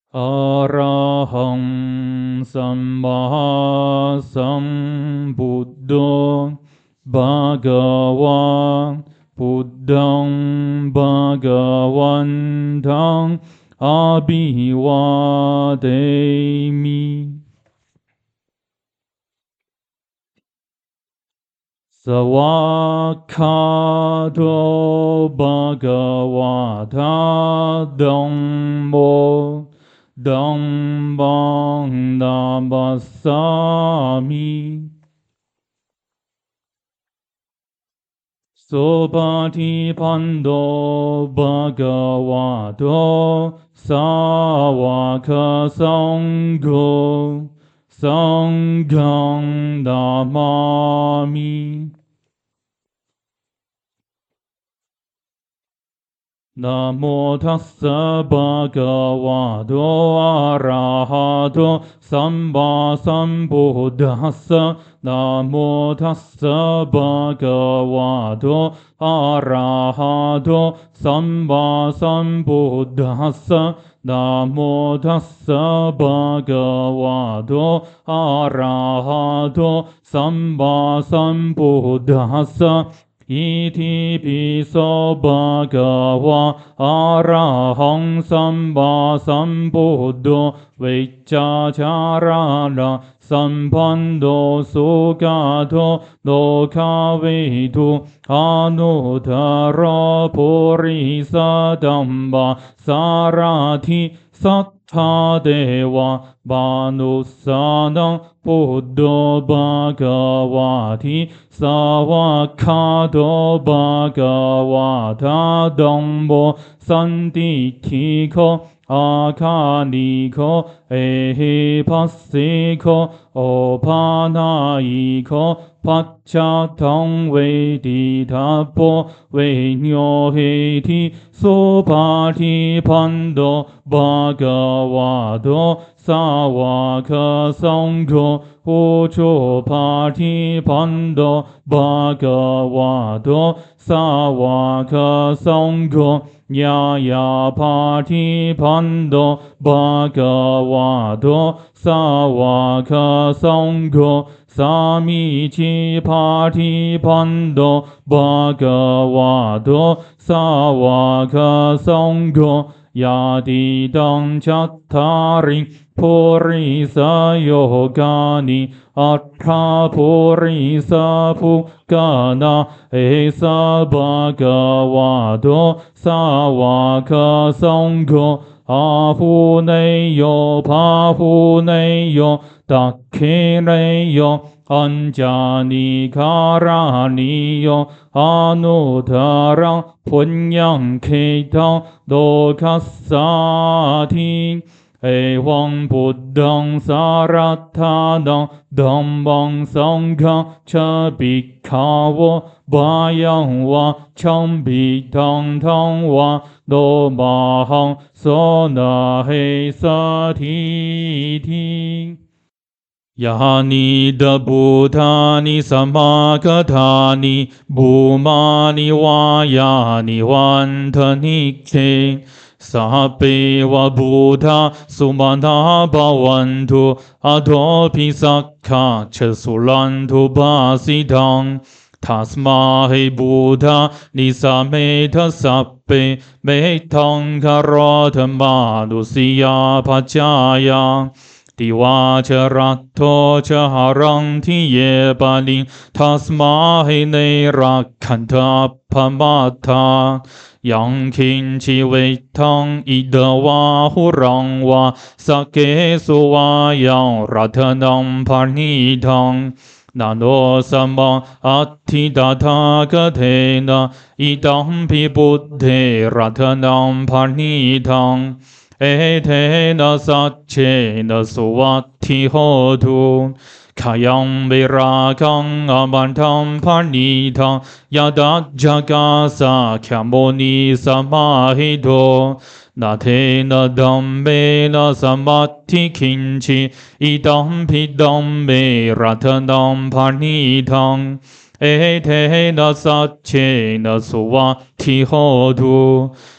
อะระหังสัมมาสัมพุทโธภะคะวะพุทธังภะคะวันตังอะภิวาเทมิสวากขาโตภะคะวะตาธัมโมธัมมังนามัสสามิสุปฏิปันโนภะคะวะโตสาวกสังโฆสังฆังนามามินะโมทัสสะภะคะวะโตอะระหะโตสัมมาสัมพุทธัสสะนะโมทัสสะภะคะวะโตอะระหะโตสัมมาสัมพุทธัสสะนะโมทัสสะภะคะวะโตอะระหะโตสัมมาสัมพุทธัสสะอิติปิโสภะคะวะอะระหังสัมมาสัมพุทโธวิจจาจารานะสัมปันโนสุขโตโลกาวิทุอนุตตรปุริสธัมมาสารถิสัทธาเทวะมนุสสานังพุทโธภะคะวะทิสาวกขาโตภะคะวะตาธัมโมสันติทิโกอาคานิโกเอหิปัสสิโกโอปานาอิโกปัจจตังเวทิทัพโพเวโยเหติสุปฏิปันโนภะคะวะโตสาวกสังโฆอุชุปฏิปันโนภะคะวะโตสาวกสังโฆญาญาปฏิปันโนภะคะวะโตสาวกสังโฆสามิจิปาฏิปันโนภะคะวะโตสาวกสังโฆยาติตังจัตตาริปุริสโยกานิอัตถาปุริสภุกานาเอสะภะคะวะโตสาวกสังโฆอาภูเนโยภาภูเนโยตักเขเนโยอัญจานิคารานิโยอนุทารังพุญญังเขตังโลกัสสาทิเอวังพุทธังสารัตถานังธัมมังสังฆังชะภิกขาวะบายังวะชัมภิทังทังวะโลมาหังโสนาเหสทิทิยานิดาบูธานิสัมมาคธานิบูมานิวายานิวันทนิเคสัพเพวะบูธาสุมาณาภวันตุอโทภิสักขาชสุลันตุภาสิทังทัสมาหิบูธานิสัมเมทัสสัพเพเมทังคารธมานุสิยาปัจจายังติวาชรัตโตชหารังทิเยปาลิงทัสมาหิเนรักขันธปมาทายังคินชิเวทังอิดวาหุรังวาสเกสุวายังรัตนังพานิทังนาโนสัมมังอัตถิตาทากเทนะอิตัมปิปุตเทรัตนังพานิทังเอเทนะสัจเจนะสุวัตถิโหตุขยังเวราคังอมันทัมพานิทังยาดัจจกาสะขโมนิสมาหิโตนาเทนะดัมเมนะสัมมัตถิคินชิอิตัมปิดัมเมรัตนังพานิทังเอเทนะสัจเจนะสุวัตถิโหตุ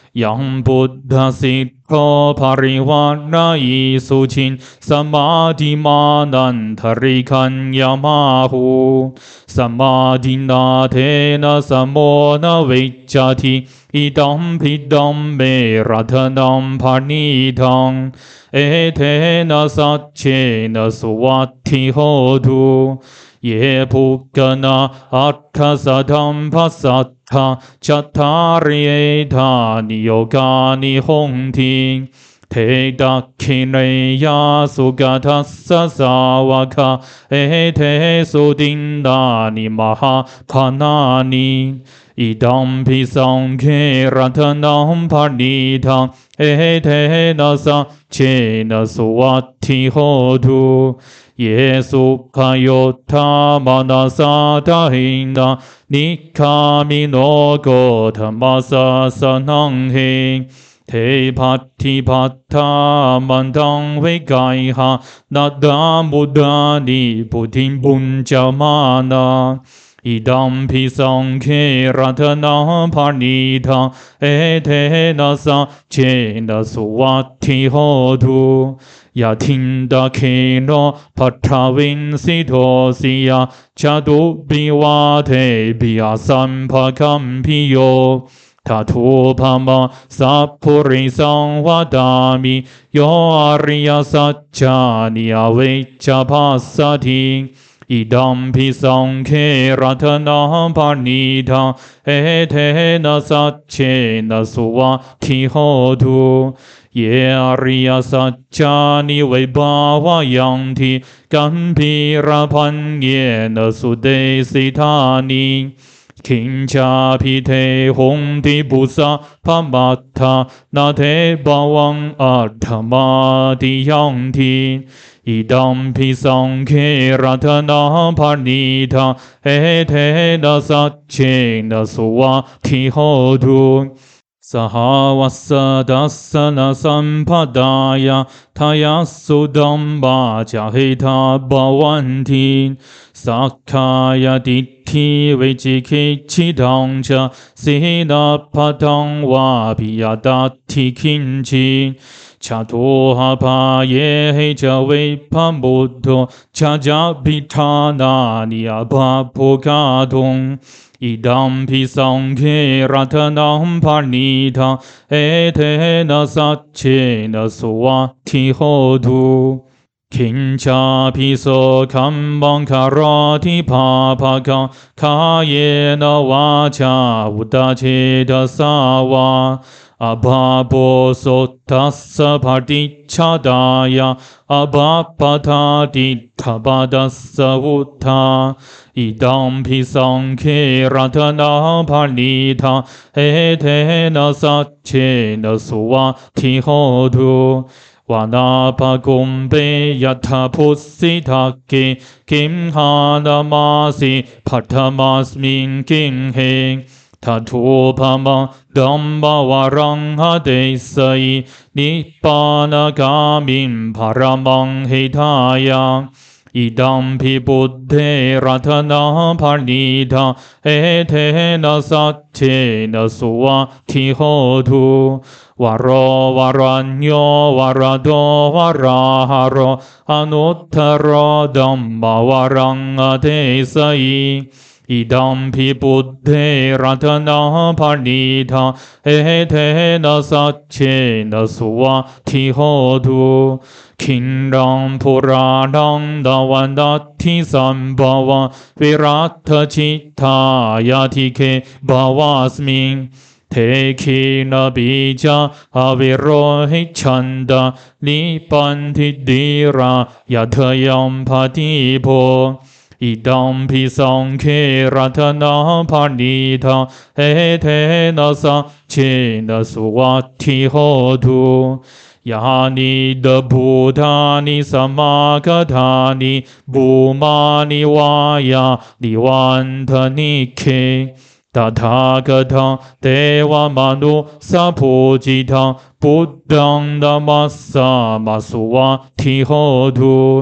ยังบุตถสิทโธภริวานาอิสุชินสมาธิมานันทริคัญญามาหูสมาธินาเทนะสมโมนะวิจจติอิดัมปิดัมเมรัตนัมภานิทังเอเทนะสัจเจนะสุวัตถิโหตุเยภุกนะอัตถสัทธัมภัสสัทธาจัตตาริเอธานิโยกานิหงทิเทตักขิเนยาสุกทัสสะสาวกะเอเทสุตินดานิมหาภานานิอิดัมปิสังเขรัตนัมภานิทังเอเทนะสัจเจนะสุวัตถิโหตุเยสุขโยธามนาสาทาหินานิคามิโนโกธรรมสาสนังเฮเทพัทธิพัทธามันตังเวกายหานาดามุดานิพุทธิบุญจามานาอิดัมปิสังเขรัตนาภานิทังเอเทนะสัจเจนะสุวัตถิโหตุยะทินดาเคโนปัทธาวินสิโทสิยาจตุปิวาเทปิยสัมภคัมพิโยทัทุภมะสัพพุริสังวดามิโยอริยสัจจานิอเวจจภัสสทิอิดัมปิสังเขรัตนัมภานิทังเอเทนะสัจเจนะสุวัตถิโหตุเยอริยสัจจานิวิภาวะยันติกัมพีระพันเยนะสุเดสิธานิคิงชาพิเทหงติบุษะพมัตถานาเทบาวังอัตถมาติยังทีอิดัมปิสังเขรัตนาภานิทังเอเทนะสัจเจนะสุวัตถิโหตุสหวัสดัสสนะสัมปดายาทายัสสุดัมบาจาหิทาบาวันทีสักขายติทิวิจิกิจิตังชะสีนาปะทังวาปิยตัตถิคินจิชาโตหะภาเยหิจเวพัมบุตโตชาจาปิธานานิอาภาโภคาตุงอิดัมปิสังเขรัตนัมภานิทังเอเทนะสัจเจนะสุวัตถิโหตุคิญชาภิโสคัมบังคารติภาภคังคาเยนะวาจาอุตเจตสาวาอภาโปสุทัสสะภติชาดายาอภาปทาติทบาดัสสะวุธาอิดัมปิสังเขรัตนาภานิทังเอเทนะสัจเจนะสุวัตถิโหตุวานาภกุมเปยัตถาพุสสิทักเกกิมหานามาสิปัทมัสมิงกิงเฮทัทุภมังดัมบาวารังหะเดสัยนิพพานกามิมภารมังหิทายังอิดัมปิบุตเทรัตนาภานิทังเอเทนะสัจเจนะสุวัตถิโหตุวารวารัญโยวารโดวาราหะโรอนุตตรดัมมาวารังอเทสัยอิดัมปิบุตเทรัตนาภานิทังเอเทนะสัจเจนะสุวัตถิโหตุคินดังปุรานังดาวันดัตถิสัมภวะวิรัตชิตายาทิเคภวาสมิงเทคีนาบิจาอวิโรหิชันดานิปันทิดีรายัทยัมภติโพอิดัมปิสังเขรัตนาภานิทังเอเทนะสัจเจนะสุวัตถิโหตุยานิดบูธานิสมากธานิบูมานิวายานิวันทนิเคตถาคตังเทวมนุสัพพุจิตังพุทธังธัมมัสสะมาสุวัตถิโหตุ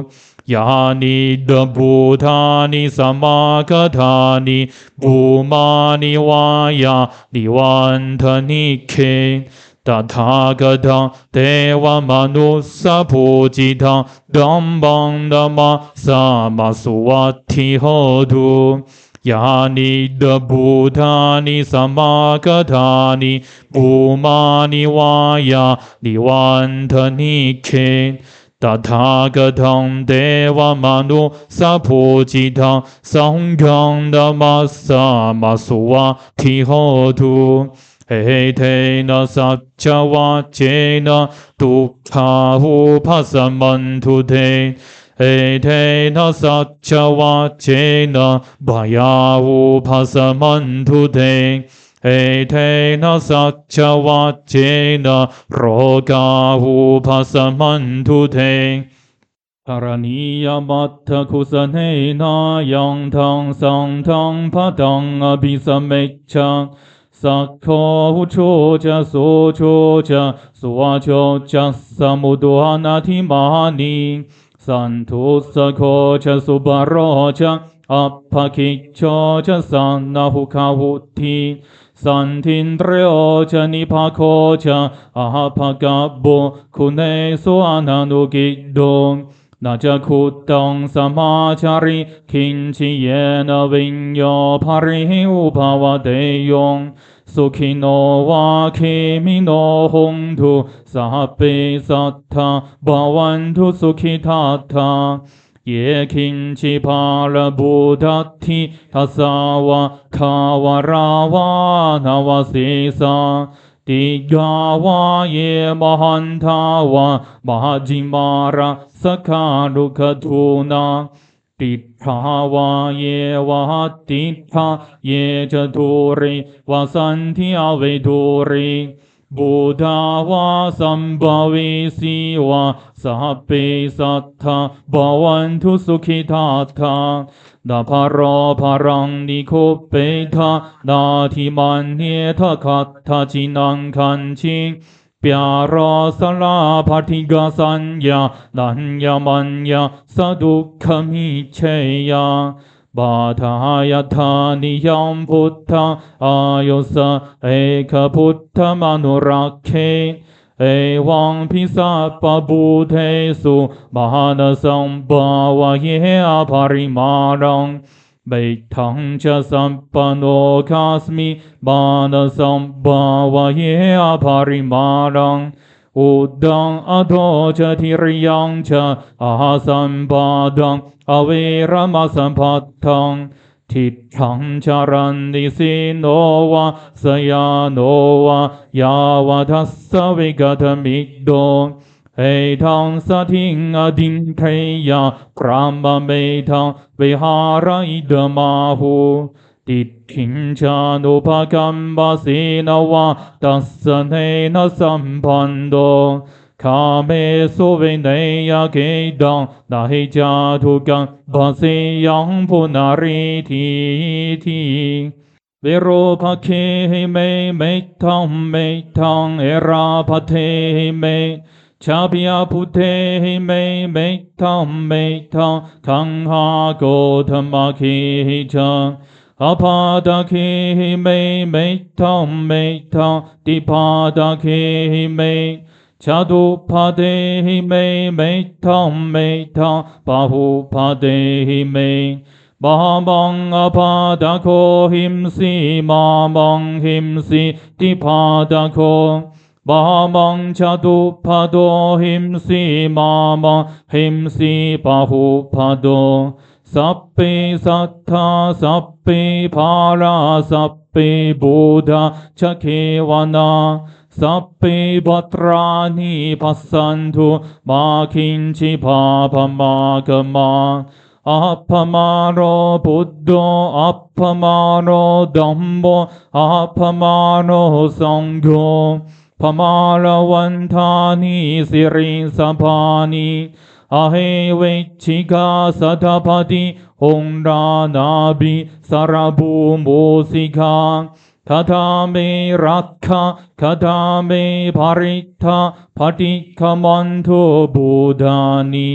ยานิดบูธานิสมาคธานิบูมานิวายานิวันทนิเคตถาคตังเทวมนุสสะภูจิตังดัมบังดัมมะสามาสุวัตถิโหตุยานิดบูธานิสมาคธานิบูมานิวายานิวันทนิเคตถาคตังเทวมนุสสะภูจิตังสังฆังธัมมัสสะมาสุวัตถิโหตุเอเทนะสัจจวัจเจนะทุกขาหุภัสสมันทุเทเอเทนะสัจจวัจเจนะบายาหุภัสสมันทุเทเอเทนะสัจจวัจเจนะโรกาหุภัสสมันทุเทธรณียมัตถคุสเนนายังทังสังทังพะตังอภิสเมจฉังสักขอุโชจะโสโชจะสวาโชจะสมุดวานาทิมานีสันทุสโคจะสุบารโรจะอัปภคิโชจะสันนาหุขาวุธีสันทินเตรโอจะนิพาโคจะอาภกะบุคุเนสุอานานุกิโดนาจะขุตังสมาจาริคินชิเยนะวิญโยภาริอุภาวะเตยงสุขิโนวาเคมิโนหงตุสัพเพสัทธาภวันตุสุขิทัตถาเยคินชิภาลบุตัตถิทัสสาวะขาวราวานาวสิสาติกาวาเยมหันทาวามหจิมาระสคารุขทูนาติภาวาเยวะติภาเยจตุริวสันทิอเวทุริบุทาวาสัมภเวสีวะสัพเพสัทธาภวันตุสุขิทัตถานาภารภารังนิโคเปทานาทิมันเนทคัตถาจินังคันชิปยารสลาภัทิกาสัญญานัญญมัญญาสดุขมิเชยาบาทายธานิยมพุทธอายุสะเอกพุทธมนุรักเขเอวังพิสัพปบุเทสุมหานสัมภาวะเยอภาริมารังเบทังจะสัมปันโนคัสมิมานสัมภาวะเยอภาริมารังอุดังอโทจะทิริยังจะอาสัมปาดังอเวรมสัมปัตถังทิทังจารันติสิโนวะสยาโนวะยาวะทัสสะวิกตมิโดเอทังสทิงอดินเทยาพรามเมทังวิหาระอิดมาหูติทิงชานุภกัมบาสีนวะตัสสะเนนะสัมพันโดคาเมสุเวเนยเกดังนาหิจาทุกังบาสียังพุนาริทีทีเวโรภะเคเมเมทังเมทังเอราภะเทเมชาพิยาพุเทเมเมทังเมทังคังหาโกธรรมะเคจังอภาตะเคเมเมทังเมทังติภาตะเคเมชาตุภาเตเมเมทังเมทังปะหุภาเตเมบาบังอภาตะโคหิมสีมาบังหิมสีติภาตะโคบามังชาตุภาโตหิมสีมามังหิมสีปะหุภาโตสัพเพสัทธาสัพเพภาราสัพเพบุทธาชะเควนาสัพเพบัตรานิภัสสันตุมาคินชิภาพมากมาอัปปมาโรพุทโธอัปปมาโรธัมโมอัปปมาโรสังโฆพมาลวันทานิสิริสัพานิอเหเวชิกาสัทธปติองรานาบิสารบูมุสิกาคาถาเมรักขะคาถาเมภริทธาปฏิขมันทุบูดานิ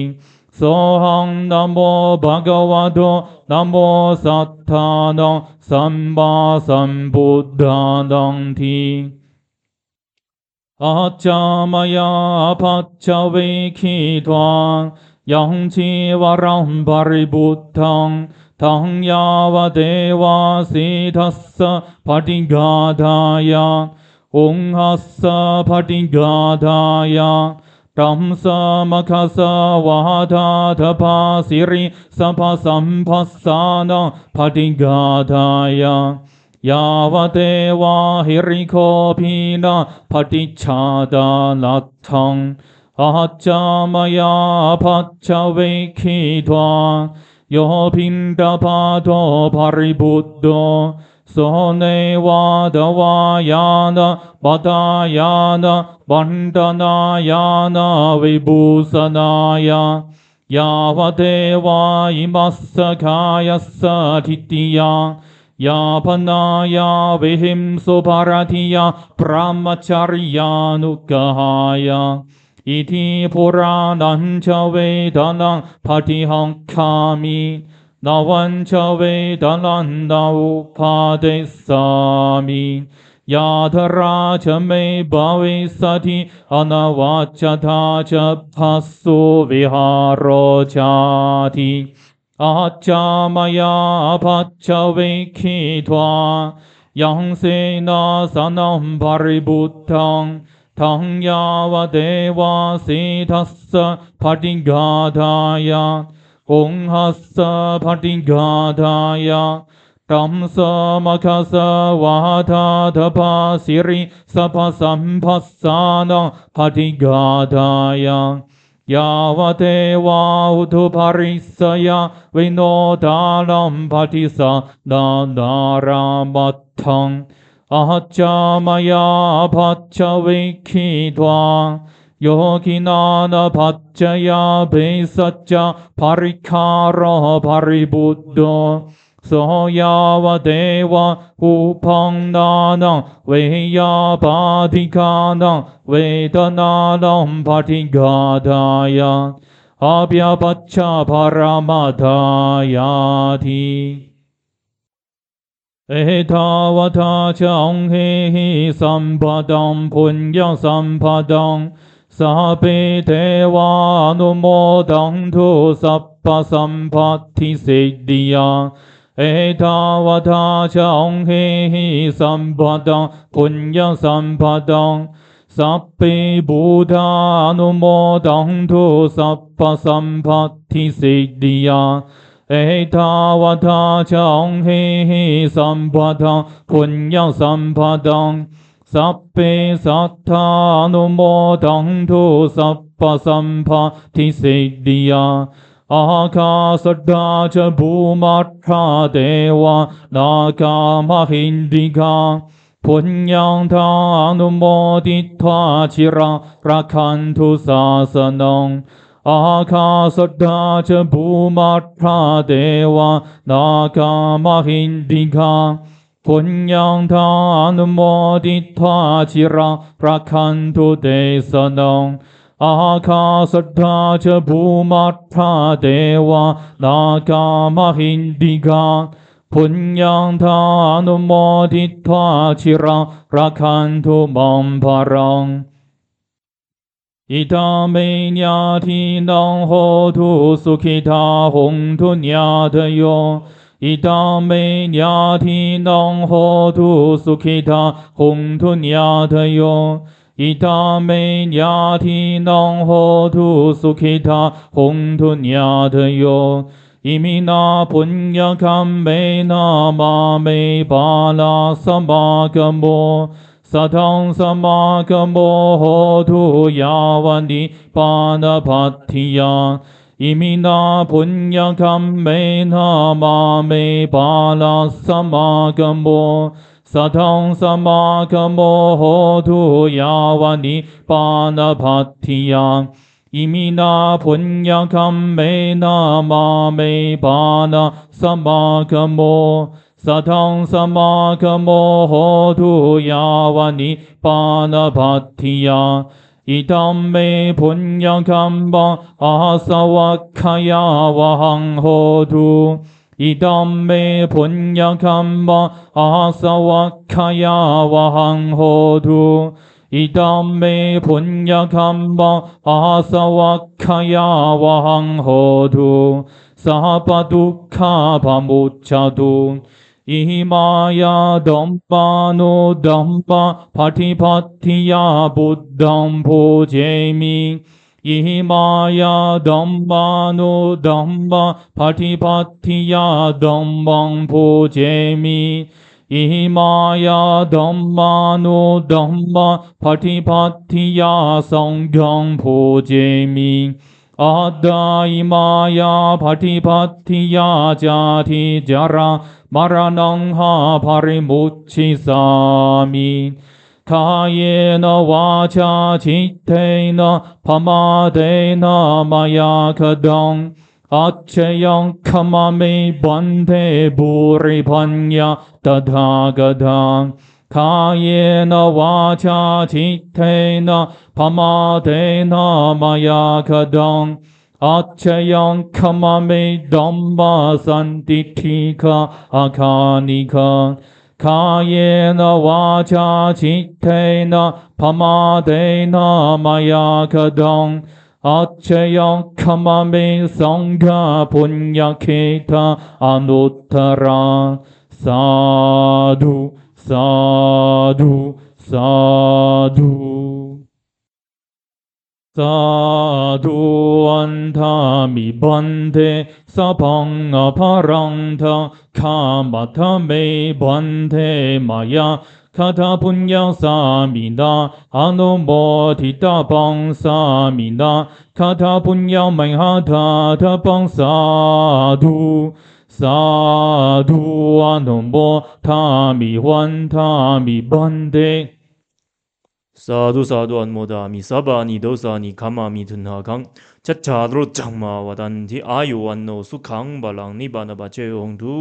โสหังนะโมภะคะวะโตนะโมสัทธานังสัมมาสัมพุทธานังทีอาจามายาภัจจเวคิทวายังชีวรังปริบุตทังทังยาวเทวาสิทัสสะปฏิกาทายาองหัสสะปฏิกาทายาตัมสะมะคะสะวะทาทภาสิริสัพพสัมภัสสานังปฏิกาทายายาวเทวาหิริโคพีนาปฏิชาดานัตถังอาจามายาภัจจเวคิทวาโยพินดาภาโตภริบุตโตโสเนวาดวายานะปัตายานะบันดานายานะวิบูสนายายาวเทวาอิมัสสะขายสสะทิติยายาพนายาวิหิมสุภารทิยาพระมจริยานุกหายาอิทิปุรานัญชเวทนังปฏิหังคามินาวันชเวทนันนาอุปาเดสามิยาธราชเมบาวิสติอนวัจธาชภัสสุวิหารจาติอาจามายาภัจจเวคิทวายังเสนาสนัมปริบุตทังทังยาวเทวาสิทัสสะปฏิกาทายาองหัสสะปฏิกาทายาตัมสะมะคะสะวะทาทภาสิริสัพพสัมภัสสานังปฏิกาทายายาวเทวาอุทุภริสยาวิโนทานัมปฏิสานานารามัตถังอาจามายาภัจจเวคิทวาโยกินานาภัจจยาเบสัจจภริคารภริบุตโตโสยาวเทวะอุพังนานังเวยาปาธิกานังเวทนานังปฏิกาทายาอาภยปัจฉาภารามาทายาทิเอทาวทาจังเฮหิสัมปดังปุญญสัมปดังสัพเพเทวานุโมดังทุสัพพสัมปัตติสิทธิยาเอทาวทาจังเฮหิสัมปดังปุญญสัมปดังสัพเพบูธานุโมดังทุสัพพสัมปัตติสิทธิยาเอทาวทาจังเฮหิสัมปดังปุญญสัมปดังสัพเพสัทธานุโมดังทุสัพพสัมปัตติสิทธิยาอาคาสดาจะภูมัตถาเทวนาคามหินดิกาปุญญังทานุโมทิทวาชิรารักขันตุศาสนังอาคาสดาจะภูมัตถาเทวนาคามหินดิกาปุญญังทานุโมทิทวาชิรารักขันตุเตสนังอาคาสดาจะภูมัตถาเทวนาคามหินดิกาปุญญังทานุโมทิทวาชิรารักขันตุมัมภรังอิตาเมญาทินังโหตุสุขิตาหงทุญญาทโยอิตาเมญาทินังโหตุสุขิตาหงทุญญาทโยอิตาเมญาทินังโหตุสุขิตาหงทุญญาทโยอิมินาปุญญคัมเมนามาเมปาลาสมากโมสัทังสมากโมโหตุยาวันดิปานภัตถิยาอิมินาปุญญคัมเมนามาเมปาลาสมากโมสัทังสมากโมโหตุยาวันดิปานภัตถิยาอิมินาปุญญคัมเมนามาเมปานาสมากโมสัทังสมากโมโหตุยาวันนิปานภัตถิยาอิตัมเมปุญญคัมบังอาสวัคขยาวหังโหตุอิตัมเมปุญญคัมบังอาสวัคขยาวหังโหตุอิตัมเมปุญญคัมบังอาสวัคขยาวหังโหตุสัพพทุกขาภมุจจตุอิมายาดัมปานุดัมปะปฏิปัตติยาบุตตังภูเจมิอิมายาดัมปานุดัมปะปฏิปัตติยาดัมมังภูเจมิอิมายาดัมมานุดัมปะปฏิปัตติยาสังฆังภูเจมิอัตตาอิมายาปฏิปัตติยาจาติจาระมรณังหาภริมุจฉิสามิกายเนวาจาจิตเตนะพมาเตนะมายาคดังอัจฉยังขมามิบันเทบุริพัญญาตถาคตังกายเนวาจาจิตเตนะพมาเตนะมายาคดังอัจฉยังขมามิดัมมาสันติทิกาอาคานิกากายเนวาจาจิตเตนะพมาเตนะมายาคดังอัจฉยังขมามิสังฆาปุญญเขตาอนุตตราสาธุสาธุสาธุสาธุอันธามิบันเทสัพพังอภารังทาข้ามัทเมบันเทมายาคาถาปุญญาสามินาอนุโมทิตาปังสามินาคาถาปุญญาไมหาธาทาปังสาธุสาธุอนุโมทามิวันทามิบันเทสาธุสาธุอนุโมทามิสัพพานิโดสานิขมามิทุนหาคังจัจจารุจังมาวตันทิอายุวันโนสุขังบาลังนิบานะปัจเจโหตุ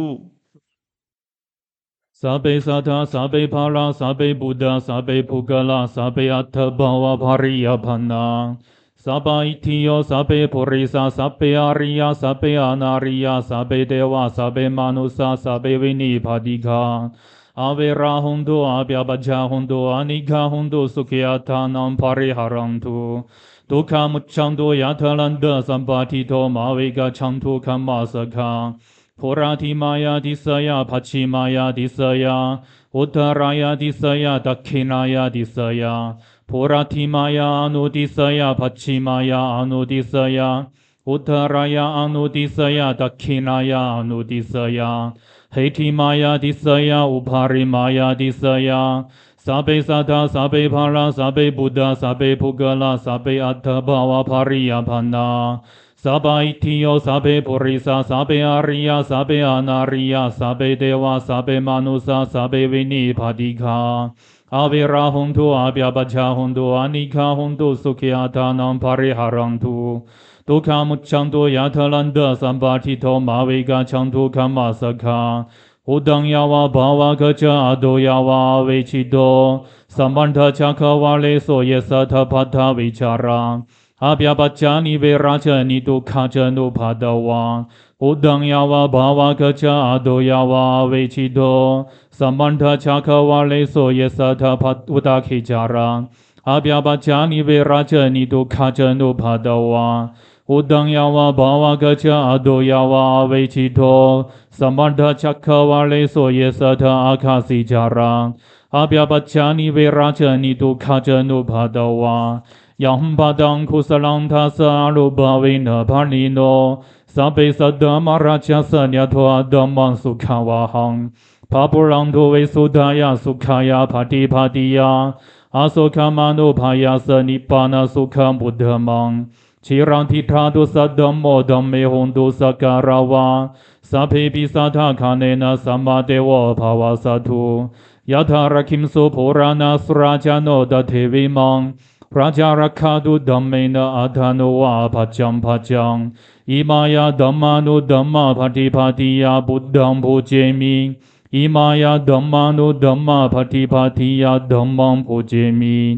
สัพเพสัทธาสัพเพภาราสัพเพบุตตาสัพเพภุกลาสัพเพอัตถบาวะภริยพันนาสัพพอิทิโยสัพเพปุริสาสัพเพอริยสัพเพอนาริยสัพเพเทวะสัพเพมนุสสาสัพเพวินิพาติกาอเวราหุนตุอาเปียปัจจาหุนตุอานิฆาหุนตุสุขีอัตถานังภริหารันตุทุกขามุจฉันตุยะทะลันเดสัมปาทิโตมาเวกะฉันตุคัมมาสกาโพราธิมายาทิสยาปัจฉิมายาทิสยาอุตรายาทิสยาดักขินายาทิสยาโพราธิมายาอนุทิสยาปัจฉิมายาอนุทิสยาอุตรายาอนุทิสยาดักขินายาอนุทิสยาเหติมายาทิสยาอุภาริมายาทิสยาสัพเพสัทธาสัพเพภาราสัพเพบุตตาสัพเพภุกลาสัพเพอัตถบาวะภริยพันนาสัพพอิทิโยสัพเพปุริสาสัพเพอริยสัพเพอนาริยสัพเพเทวะสัพเพมนุสสาสัพเพวินิพาติกาอเวราหุนตุอาเปียปัจจาหุนตุอานิฆาหุนตุสุขีอัตถานังภริหารันตุทุกขามุจฉันตุยะทะลันเดสัมปาทิโตมาเวกะฉันตุคัมมาสกาอุดังยาวะภาวะกะจาอโดยาวะเวชิโตสัมปันทจักขวาเลโสเยสัทธพัทธวิชาราอาเปียปัจจานิเวราชนิทุกขาจนุภาตวาอุดังยาวะภาวะกะจาอโดยาวะเวชิโตสัมปันทจักขวาเลโสเยสัทธพัทอุตขิจาราอาเปียปัจจานิเวราชนิทุกขาจนุภาตวาอุดังยาวะภาวะกะจาอโดยาวะเวชิโตสัมปันทจักขวาเลโสเยสัทธอาคาสิจาราอาเปียปัจจานิเวราชนิทุกขาจนุภาตวายัมปะตังคุสลังทัสสะอนุภาเวนะภานิโนสัพเพสัตตมราชสัญญาโทธัมมังสุขาวาหังภาปุรังโทเวสุทายาสุขายาภาติภาติยาอาโสขามานุภายาสนิปานาสุขังบุദ്ധมังชิรังทิฏฐาตุสัตธัมโมธัมเมหุนตุสักการาวาสัพเพปิสัทธาคาเนนะสัมมาเทวะภาวะสัตถุยะถาระคิมโสโพรานาสุราจโนดเทวิมังพระจารักขาตุดัมเมนะอาธานุวาภัจจัมภัจจังอิมายาดัมมานุดัมมาภัติภัติยาบุตตังภูเจมิอิมายาดัมมานุดัมมาภัติภัติยาดัมมังภูเจมิ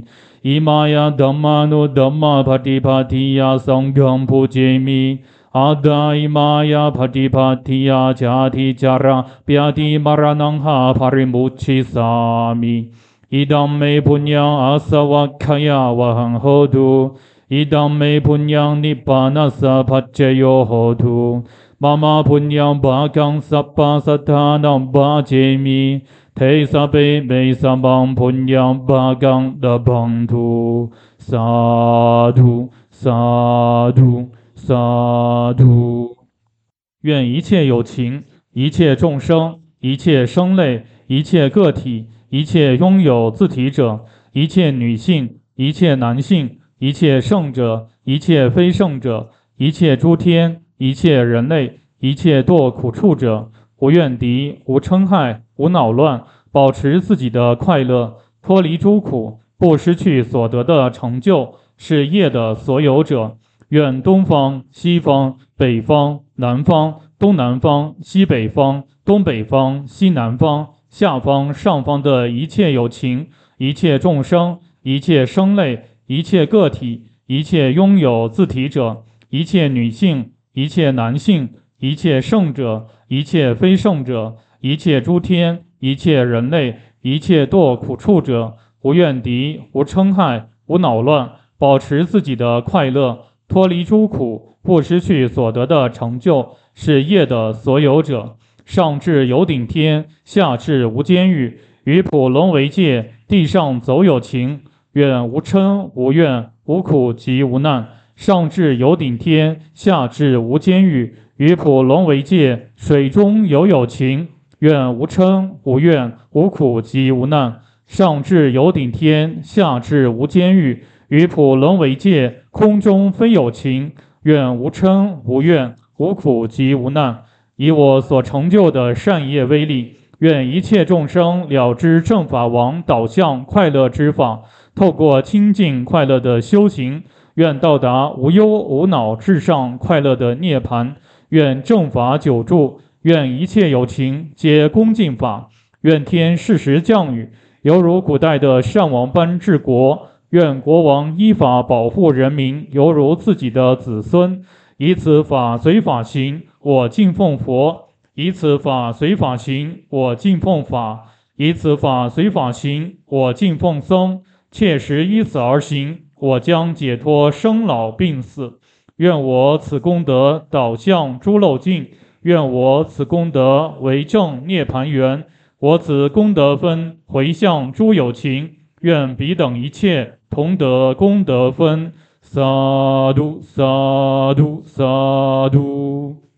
อิมายาธัมมานุธัมมาปฏิปทิยาสังฆัมปุเจมิอาดาอิมายาปฏิปทิยาจาติจาระปยติมรณังหาภริมุชิสามิอิดัมเมปุญญังอาสวัคขยาวะหังโหตุอิดัมเมปุญญังนิพพานัสสะปัจเจโยโหตุมามะปุญญังภากังสัพพะสัทธานังภาเจมิเทสะเปเมสัมปังปุญญังภากังตะบังทุสาธุสาธุสาธุ愿一切有情一切众生一切生类一切个体一切拥有自体者一切女性一切男性一切圣者一切非圣者一切诸天一切人类一切堕苦处者无怨敌无嗔害无恼乱保持自己的快乐脱离诸苦不失去所得的成就是业的所有者愿东方西方北方南方东南方西北方东北方西南方下方上方的一切有情一切众生一切生类一切个体一切拥有自体者一切女性一切男性一切圣者一切非圣者一切诸天一切人类一切堕苦处者无怨敌无嗔害无恼乱保持自己的快乐脱离诸苦不失去所得的成就是业的所有者上至有顶天下至无间狱于普轮为界地上走有情愿无嗔无怨无苦及无难上至有顶天下至无间狱于普轮为界水中有情愿无嗔无怨无苦及无难上至有顶天下至无间狱于普轮为界空中非有情愿无嗔无怨无苦及无难以我所成就的善业威力愿一切众生了知正法王导向快乐之法透过清净快乐的修行愿到达无忧无恼至上快乐的涅槃愿正法久住愿一切有情皆恭敬法愿天适时降雨犹如古代的善王般治国愿国王依法保护人民犹如自己的子孙以此法随法行我敬奉佛以此法随法行我敬奉法以此法随法行我敬奉僧切实依此而行我将解脱生老病死愿我此功德导向诸漏尽愿我此功德为正涅盘缘我此功德分回向诸有情愿彼等一切同得功德分萨埵萨埵萨埵